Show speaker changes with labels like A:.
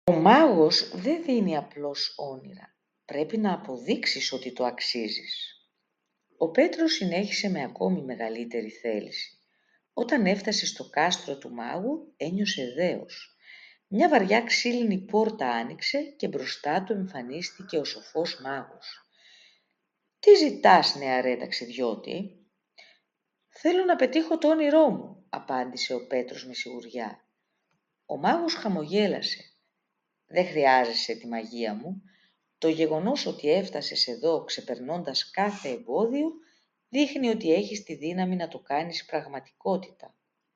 A: Ο μάγος δεν δίνει απλώς όνειρα. Πρέπει να αποδείξεις ότι το αξίζεις. Ο Πέτρος συνέχισε με ακόμη μεγαλύτερη θέληση. Όταν έφτασε στο κάστρο του μάγου, ένιωσε δέος. Μια βαριά ξύλινη πόρτα άνοιξε και μπροστά του εμφανίστηκε ο σοφός μάγος. «Τι ζητάς, νεαρέ ταξιδιώτη?» «Θέλω να πετύχω το όνειρό μου», απάντησε ο Πέτρος με σιγουριά. Ο μάγος χαμογέλασε. «Δεν χρειάζεσαι τη μαγεία μου. Το γεγονός ότι έφτασες εδώ ξεπερνώντας κάθε εμπόδιο δείχνει ότι έχεις τη δύναμη να το κάνεις πραγματικότητα.